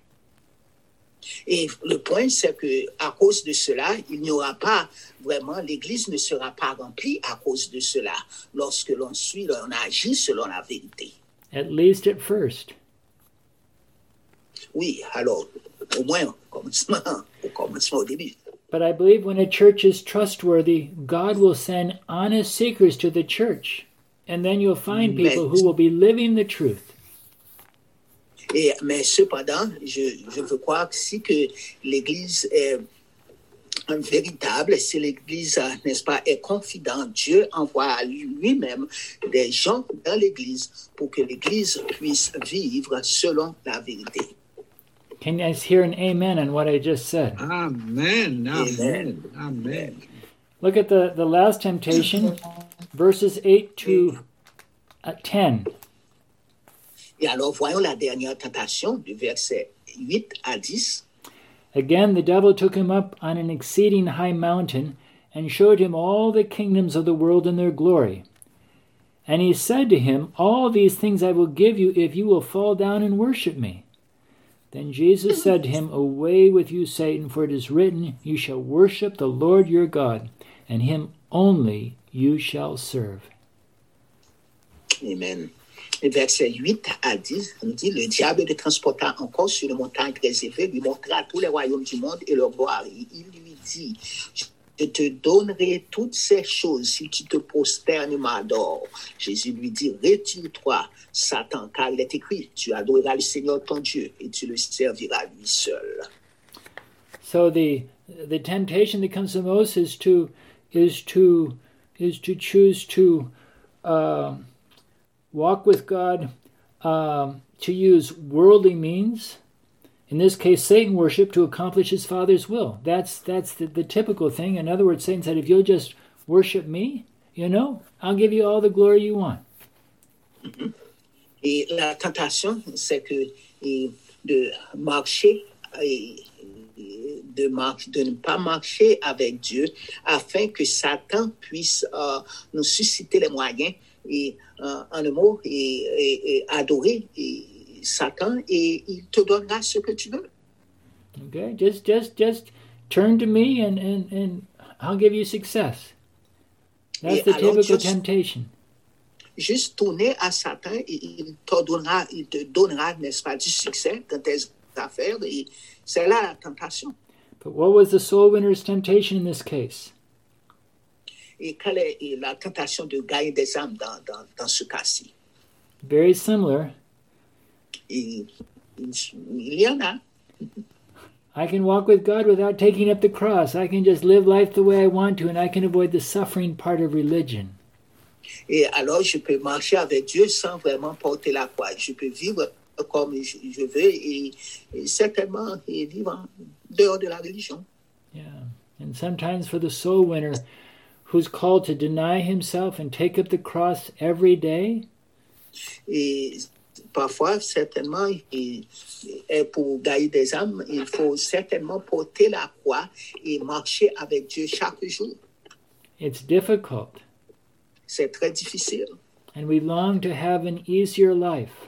Et le point, c'est que à cause de cela, il n'y aura pas vraiment, l'église ne sera pas remplie à cause de cela, lorsque l'on suit, on agit selon la vérité. At least at first. Oui, alors, au moins au commencement, au commencement, au début. But I believe when a church is trustworthy, God will send honest seekers to the church. And then you'll find people who will be living the truth. Et, mais cependant, je, je veux croire que si que l'Église est véritable, si l'Église, n'est-ce pas, est confidente, Dieu envoie lui-même des gens dans l'Église pour que l'Église puisse vivre selon la vérité. Can you guys hear an amen on what I just said? Amen, amen, amen. Look at the, the last temptation, verses eight to ten. Et alors, voyons la dernière tentation du verset huit à dix. Again, the devil took him up on an exceeding high mountain and showed him all the kingdoms of the world and their glory. And he said to him, all these things I will give you if you will fall down and worship me. Then Jesus said to him, away with you, Satan, for it is written, you shall worship the Lord your God, and him only you shall serve. Amen. verset huit à dix, on dit, le diable le transporta encore sur une montagne très élevée, lui montra tous les royaumes du monde et leur gloire. Et il lui dit, je te donnerai toutes ces choses si tu te prosternes et m'adores. Jésus lui dit, retire-toi, Satan, car il est écrit, tu adoreras le Seigneur ton Dieu et tu le serviras lui seul. So the the temptation that comes the most is to is to is to choose to uh, walk with God, uh, to use worldly means. In this case, Satan worship to accomplish his Father's will. That's that's the, the typical thing. In other words, Satan said, if you'll just worship me, you know, I'll give you all the glory you want. Mm-hmm. Et la tentation, c'est que et, de marcher, et, de, mar- de ne pas marcher avec Dieu, afin que Satan puisse uh, nous susciter les moyens, et uh, en un mot, et, et, et adorer et, Satan, et il te donnera ce que tu veux. Okay, just just just turn to me and and and I'll give you success. That's Et the alors, typical just, temptation. Juste tourner à Satan, et il te donnera, il te donnera, n'est-ce pas, du succès dans tes affaires, et c'est là la tentation. But what was the soul winner's temptation in this case? Et quelle est la tentation de gagner des âmes dans dans dans ce cas-ci? Very similar. Il, il y en a. I can walk with God without taking up the cross. I can just live life the way I want to, and I can avoid the suffering part of religion. Et alors, je peux marcher avec Dieu sans vraiment porter la croix. Je peux vivre comme je, je veux et, et certainement et vivre en dehors de la religion. Yeah, and sometimes for the soul winner who's called to deny himself and take up the cross every day. Et parfois, certainement, et, et pour gagner des âmes, il faut certainement porter la croix et marcher avec Dieu chaque jour. It's difficult. C'est très difficile. And we long to have an easier life.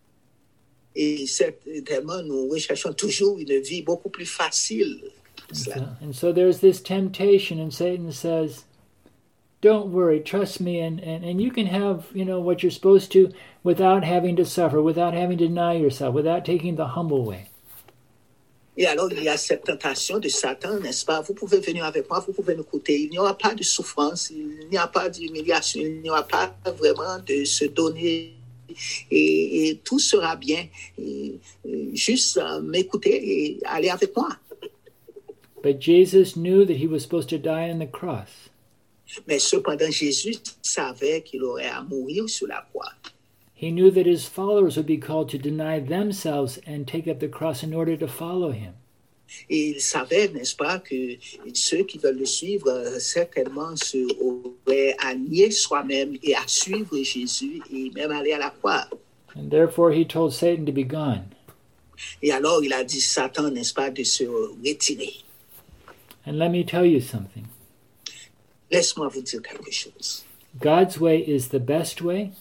Et certainement, nous recherchons toujours une vie beaucoup plus facile. And so, and so there's this temptation, and Satan says, don't worry, trust me, and, and, and you can have, you know, what you're supposed to without having to suffer, without having to deny yourself, without taking the humble way. Et alors, il y a cette tentation de Satan, n'est-ce pas? Vous pouvez venir avec moi, vous pouvez m'écouter. Il n'y aura pas de souffrance, il n'y a pas d'humiliation, il n'y aura pas vraiment de se donner. Et, et tout sera bien. Et, et juste uh, m'écouter et aller avec moi. But Jesus knew that he was supposed to die on the cross. Mais cependant, Jésus savait qu'il aurait à mourir sur la croix. He knew that his followers would be called to deny themselves and take up the cross in order to follow him. Et il savait, n'est-ce pas, que ceux qui veulent le suivre, certainement, se auraient à nier soi-même et à suivre Jésus et même aller à la croix. And therefore he told Satan to be gone. Et alors, il a dit Satan, n'est-ce pas, de se retirer. And let me tell you something. Laisse-moi vous dire quelque chose. God's way is the best way.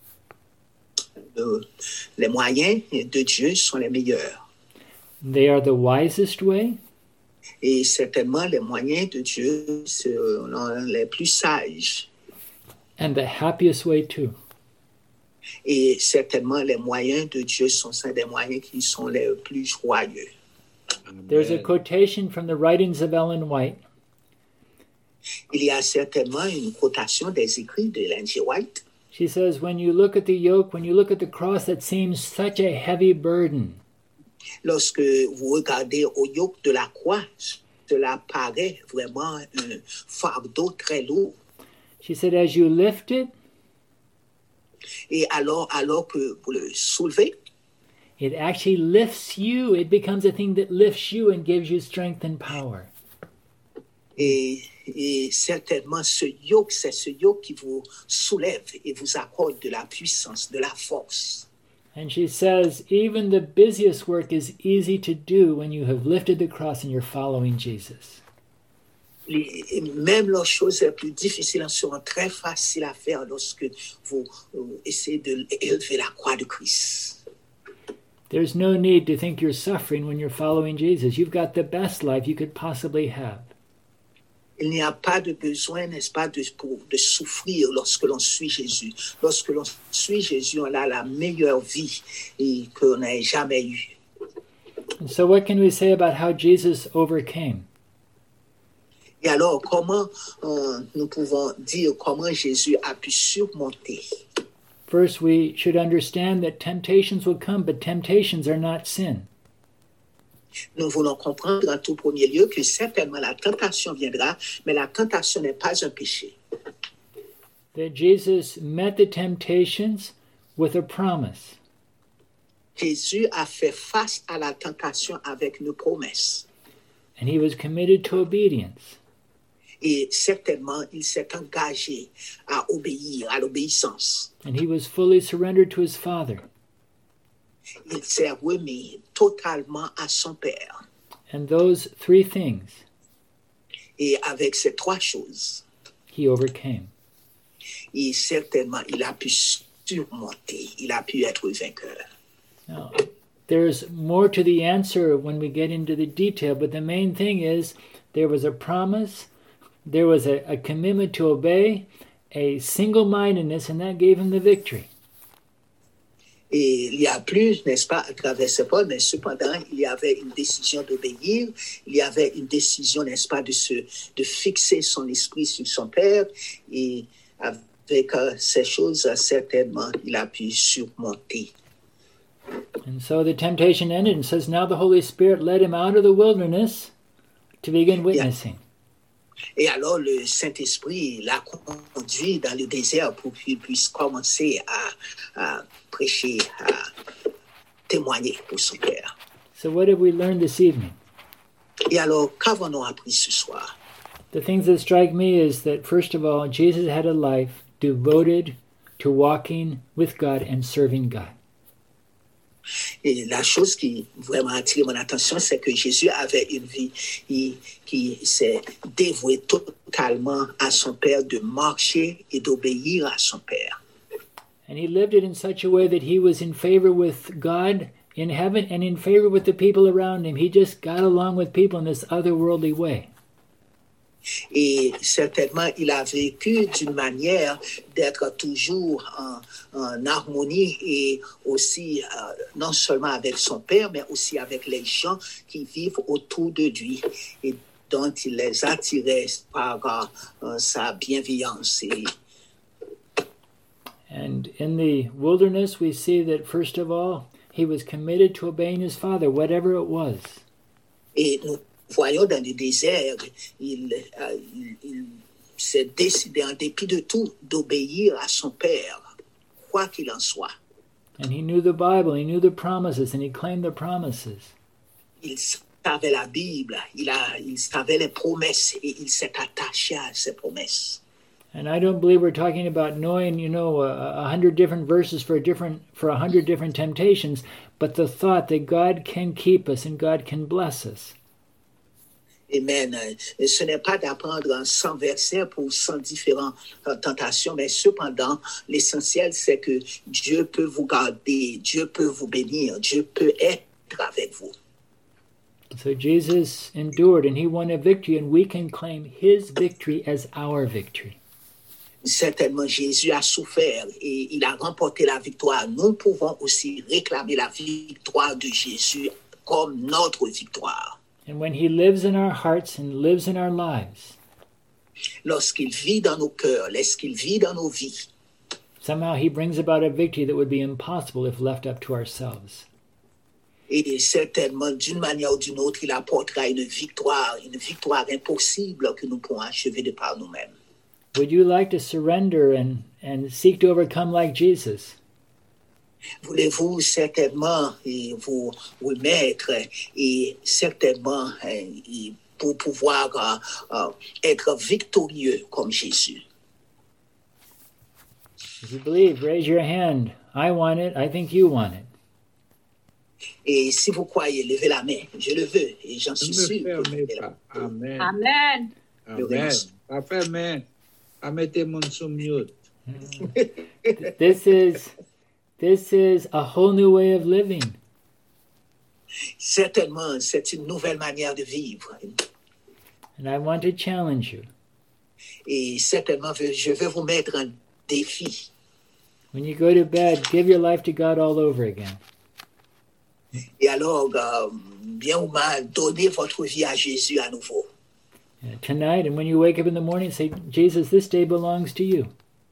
Le, les moyens de Dieu sont les meilleurs. They are the wisest way. Et certainement, les moyens de Dieu sont les plus sages. And the happiest way too. Et certainement, les moyens de Dieu sont des moyens qui sont les plus joyeux. Amen. There's a quotation from the writings of Ellen White. Il y a certainement une quotation des écrits de Ellen G. White. She says, when you look at the yoke, when you look at the cross, that seems such a heavy burden. Lorsque vous regardez au yoke de la croix, cela paraît vraiment un fardeau très lourd. She said, as you lift it, Et alors, alors que vous le soulevez, it actually lifts you. It becomes a thing that lifts you and gives you strength and power. et, et certainement ce yoke, c'est ce yoke qui vous soulève et vous accorde de la puissance, de la force. And she says, even the busiest work is easy to do when you have lifted the cross and you're following Jesus. Et même les choses les plus difficiles seront très faciles à faire lorsque vous euh, essayez de élever la croix de Christ. There's no need to think you're suffering when you're following Jesus. You've got the best life you could possibly have. Il n'y a pas de besoin, n'est-ce pas, de, pour, de souffrir lorsque l'on suit Jésus. Lorsque l'on suit Jésus, on a la meilleure vie et qu'on n'ait jamais eue. And so what can we say about how Jesus overcame? Et alors, comment euh, nous pouvons dire comment Jésus a pu surmonter? First, we should understand that temptations will come, but temptations are not sin. Nous voulons comprendre en tout premier lieu que certainement la tentation viendra, mais la tentation n'est pas un péché. That Jesus met the temptations with a promise. Jésus a fait face à la tentation avec une promesse. And he was committed to obedience. Et certainement, il s'est engagé à obéir, à l'obéissance. And he was fully surrendered to his Father. Il s'est remis totalement à son Père. And those three things Et avec ces trois choses, he overcame. et certainement, il a pu surmonter, il a pu être vainqueur. Now, there's more to the answer when we get into the detail, but the main thing is there was a promise, there was a, a commitment to obey, a single-mindedness, and that gave him the victory. Et il y a plus, n'est-ce pas, à travers ce point, mais cependant, il y avait une décision d'obéir, il y avait une décision, n'est-ce pas, de, se, de fixer son esprit sur son Père, et avec euh, ces choses, certainement, il a pu surmonter. And so the temptation ended, and says, now the Holy Spirit led him out of the wilderness to begin witnessing. Et alors, le Saint-Esprit l'a conduit dans le désert pour qu'il puisse commencer à, à prêcher, à témoigner pour son Père. So what have we learned this evening? Et alors, qu'avons-nous appris ce soir? The things that strike me is that, first of all, Jesus had a life devoted to walking with God and serving God. Et la chose qui vraiment a attiré mon attention, c'est que Jésus avait une vie qui, qui s'est dévouée totalement à son Père, de marcher et d'obéir à son Père. And he lived it in such a way that he was in favor with God in heaven and in favor with the people around him. He just got along with people in this otherworldly way. Et certainement, il a vécu d'une manière d'être toujours en, en harmonie et aussi euh, non seulement avec son Père, mais aussi avec les gens qui vivent autour de lui et dont il les attirait par euh, sa bienveillance. Et... And in the wilderness, we see that, first of all, he was committed to obeying his Father, whatever it was. Et nous voyons dans le désert, il, euh, il, il s'est décidé, en dépit de tout, d'obéir à son Père, quoi qu'il en soit. And he knew the Bible, he knew the promises, and he claimed the promises. Il savait la Bible, il, a, il savait les promesses et il s'est attaché à ces promesses. And I don't believe we're talking about knowing, you know, a, a hundred different verses for a different for a hundred different temptations, but the thought that God can keep us and God can bless us. Amen. Ce n'est pas d'apprendre cent versets pour cent différentes tentations, mais cependant, l'essentiel, c'est que Dieu peut vous garder, Dieu peut vous bénir, Dieu peut être avec vous. So Jesus endured and he won a victory, and we can claim his victory as our victory. Certainement, Jésus a souffert et il a remporté la victoire. Nous pouvons aussi réclamer la victoire de Jésus comme notre victoire. And when he lives in our hearts and lives in our lives, lorsqu'il vit dans nos cœurs, lorsqu'il vit dans nos vies, somehow he brings about a victory that would be impossible if left up to ourselves. Et certainement, d'une manière ou d'une autre, il apportera une victoire, une victoire impossible que nous pourrons achever de par nous-mêmes. Would you like to surrender and, and seek to overcome like Jesus? Voulez-vous certainement et vous remettre et certainement et pour pouvoir uh, uh, être victorieux comme Jésus? If you believe, raise your hand. I want it. I think you want it. Et si vous croyez, levez la main. Je le veux et j'en suis sûr. Amen. Amen. Amen. Papa, amen. I mettez mon sous mute. This is this is a whole new way of Certainement, c'est une nouvelle manière de vivre. And I want to challenge you. Et certainement, je veux vous mettre un défi. When you go to bed, give your life to God all over again. Et alors, euh, bien ou mal, donnez votre vie à Jésus à nouveau. Yeah, tonight, and when you wake up in the morning, say, Jesus, this day belongs to you.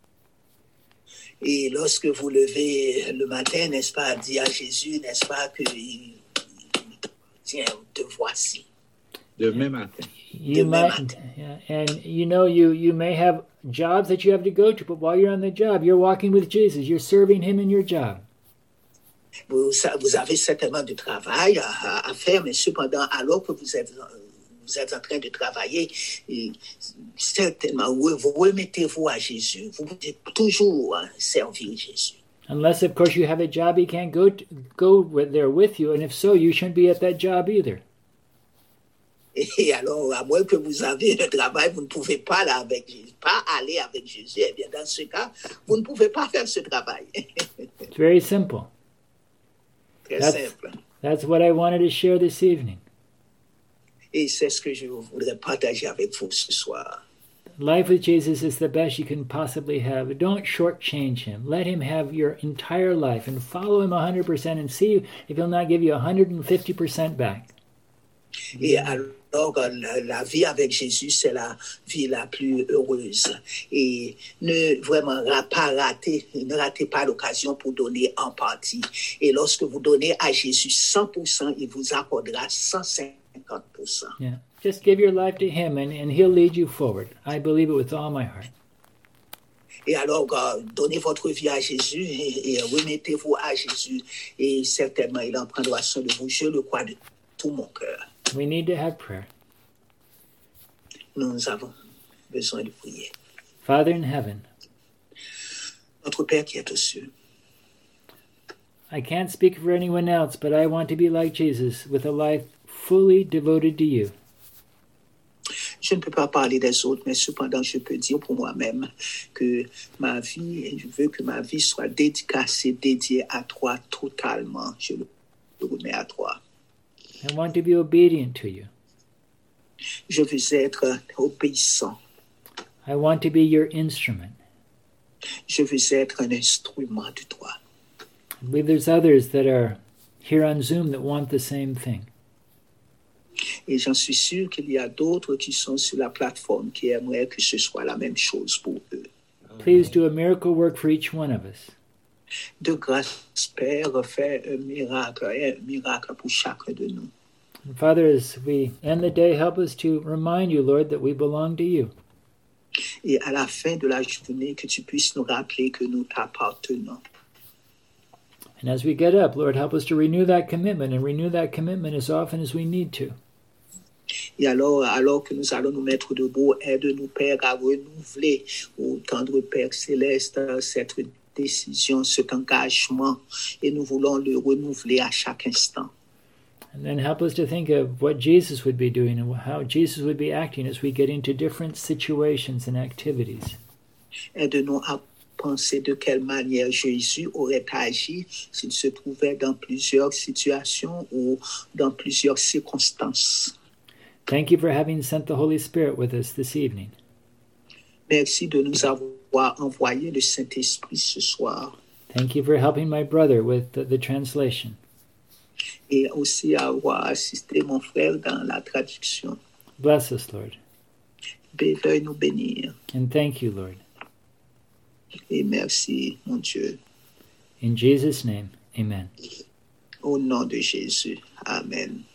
Et lorsque vous levez le matin, n'est-ce pas, dis à Jésus, n'est-ce pas, que tiens, te voici. Demain matin. You Demain might, matin. yeah, and you know, you, you may have jobs that you have to go to, but while you're on the job, you're walking with Jesus. You're serving him in your job. Vous, vous avez certainement du travail à, à faire, mais cependant, alors que vous êtes, vous êtes en train de travailler, certainement, vous remettez-vous à Jésus. Vous pouvez toujours servir Jésus. Unless, of course, you have a job he can't go to, go with, there with you, and if so, you shouldn't be at that job either. Et alors, à moins que vous avez un travail, vous ne pouvez pas, là avec, pas aller avec Jésus. Eh bien, dans ce cas, vous ne pouvez pas faire ce travail. It's very simple. Très That's, simple. that's what I wanted to share this evening. Et c'est ce que je voudrais partager avec vous ce soir. Life with Jesus is the best you can possibly have. Don't shortchange him. Let him have your entire life and follow him one hundred percent and see if he'll not give you one hundred fifty percent back. Et alors, la, la vie avec Jésus, c'est la vie la plus heureuse. Et ne vraiment pas rater, ne ratez pas l'occasion pour donner en partie. Et lorsque vous donnez à Jésus cent pour cent, il vous accordera cent cinquante pour cent. Yeah. Just give your life to him and, and he'll lead you forward. I believe it with all my heart. Et alors, donnez votre vie à Jésus et, et remettez-vous à Jésus. Et certainement, il en prendra soin de vous. Je le crois de tout mon cœur. We need to have prayer. Nous avons besoin de prier. Father in heaven, Notre Père qui est aux cieux, I can't speak for anyone else, but I want to be like Jesus with a life fully devoted to you. je ne peux pas parler des autres, mais cependant, je peux dire pour moi-même que ma vie, je veux que ma vie soit dédicacée, dédiée à toi totalement. Je le remets à toi. I want to be obedient to you. Je veux être obéissant. I want to be your instrument. Je veux être un instrument de toi. I believe there's others that are here on Zoom that want the same thing. Et j'en suis sûr qu'il y a d'autres qui sont sur la plateforme qui aimeraient que ce soit la même chose pour eux. Please do a miracle work for each one of us. De grâce, Père, fais un miracle, un miracle pour chacun de nous. And Father, as we end the day, help us to remind you, Lord, that we belong to you. Et à la fin de la journée, que tu puisses nous rappeler que nous t'appartenons. And as we get up, Lord, help us to renew that commitment and renew that commitment as often as we need to. Et alors, alors que nous allons nous mettre debout, aide-nous, Père, à renouveler, ô tendre Père céleste, cette décision, cet engagement, et nous voulons le renouveler à chaque instant. And then help us to think of what Jesus would be doing and how Jesus would be acting as we get into different situations and activities. Aide-nous à penser de quelle manière Jésus aurait agi s'il se trouvait dans plusieurs situations ou dans plusieurs circonstances. Thank you for having sent the Holy Spirit with us this evening. Merci de nous avoir envoyé le Saint-Esprit ce soir. Thank you for helping my brother with the, the translation. Et aussi avoir assisté mon frère dans la traduction. Bless us, Lord. Veuille nous bénir. And thank you, Lord. Et merci, mon Dieu. In Jesus' name, amen. Au nom de Jésus. Amen.